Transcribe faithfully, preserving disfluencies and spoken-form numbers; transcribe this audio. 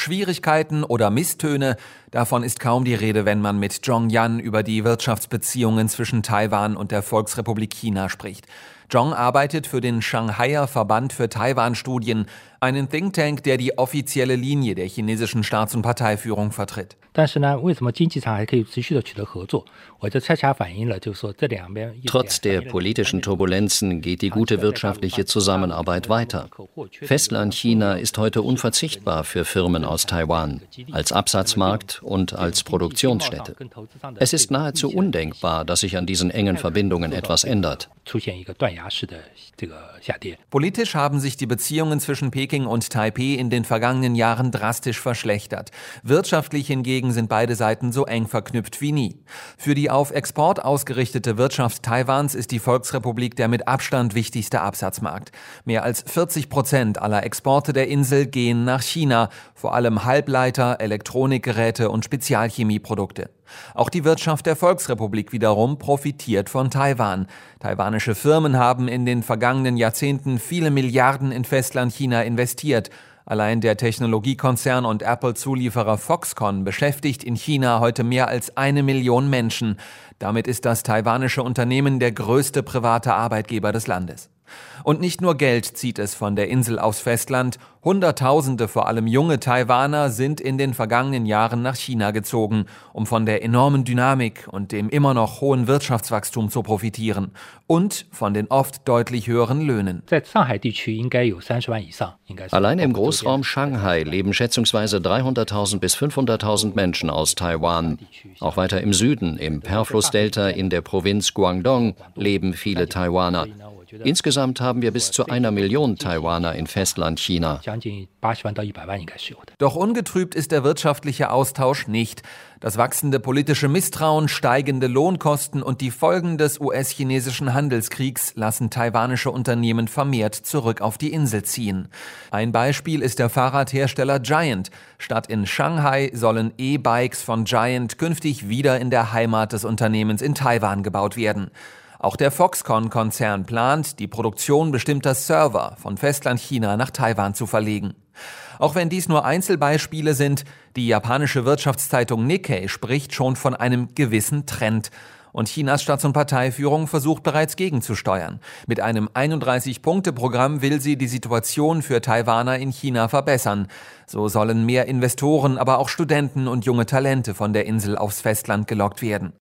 Schwierigkeiten oder Misstöne, davon ist kaum die Rede, wenn man mit Zhong Yan über die Wirtschaftsbeziehungen zwischen Taiwan und der Volksrepublik China spricht. Zhong arbeitet für den Shanghaier Verband für Taiwan-Studien, einen Think Tank, der die offizielle Linie der chinesischen Staats- und Parteiführung vertritt. Trotz der politischen Turbulenzen geht die gute wirtschaftliche Zusammenarbeit weiter. Festlandchina ist heute unverzichtbar für Firmen aus Taiwan, als Absatzmarkt und als Produktionsstätte. Es ist nahezu undenkbar, dass sich an diesen engen Verbindungen etwas ändert. Politisch haben sich die Beziehungen zwischen Peking und Taipeh in den vergangenen Jahren drastisch verschlechtert. Wirtschaftlich hingegen sind beide Seiten so eng verknüpft wie nie. Für die auf Export ausgerichtete Wirtschaft Taiwans ist die Volksrepublik der mit Abstand wichtigste Absatzmarkt. Mehr als vierzig Prozent aller Exporte der Insel gehen nach China, vor allem Halbleiter, Elektronikgeräte und Spezialchemieprodukte. Auch die Wirtschaft der Volksrepublik wiederum profitiert von Taiwan. Taiwanische Firmen haben in den vergangenen Jahrzehnten viele Milliarden in Festlandchina investiert. Allein der Technologiekonzern und Apple-Zulieferer Foxconn beschäftigt in China heute mehr als eine Million Menschen. Damit ist das taiwanische Unternehmen der größte private Arbeitgeber des Landes. Und nicht nur Geld zieht es von der Insel aufs Festland. Hunderttausende, vor allem junge Taiwaner, sind in den vergangenen Jahren nach China gezogen, um von der enormen Dynamik und dem immer noch hohen Wirtschaftswachstum zu profitieren. Und von den oft deutlich höheren Löhnen. Allein im Großraum Shanghai leben schätzungsweise dreihunderttausend bis fünfhunderttausend Menschen aus Taiwan. Auch weiter im Süden, im Perflussdelta in der Provinz Guangdong, leben viele Taiwaner. Insgesamt haben wir bis zu einer Million Taiwaner in Festlandchina. Doch ungetrübt ist der wirtschaftliche Austausch nicht. Das wachsende politische Misstrauen, steigende Lohnkosten und die Folgen des U S-chinesischen Handelskriegs lassen taiwanische Unternehmen vermehrt zurück auf die Insel ziehen. Ein Beispiel ist der Fahrradhersteller Giant. Statt in Shanghai sollen E-Bikes von Giant künftig wieder in der Heimat des Unternehmens in Taiwan gebaut werden. Auch der Foxconn-Konzern plant, die Produktion bestimmter Server von Festlandchina nach Taiwan zu verlegen. Auch wenn dies nur Einzelbeispiele sind, die japanische Wirtschaftszeitung Nikkei spricht schon von einem gewissen Trend. Und Chinas Staats- und Parteiführung versucht bereits gegenzusteuern. Mit einem einunddreißig-Punkte-Programm will sie die Situation für Taiwaner in China verbessern. So sollen mehr Investoren, aber auch Studenten und junge Talente von der Insel aufs Festland gelockt werden.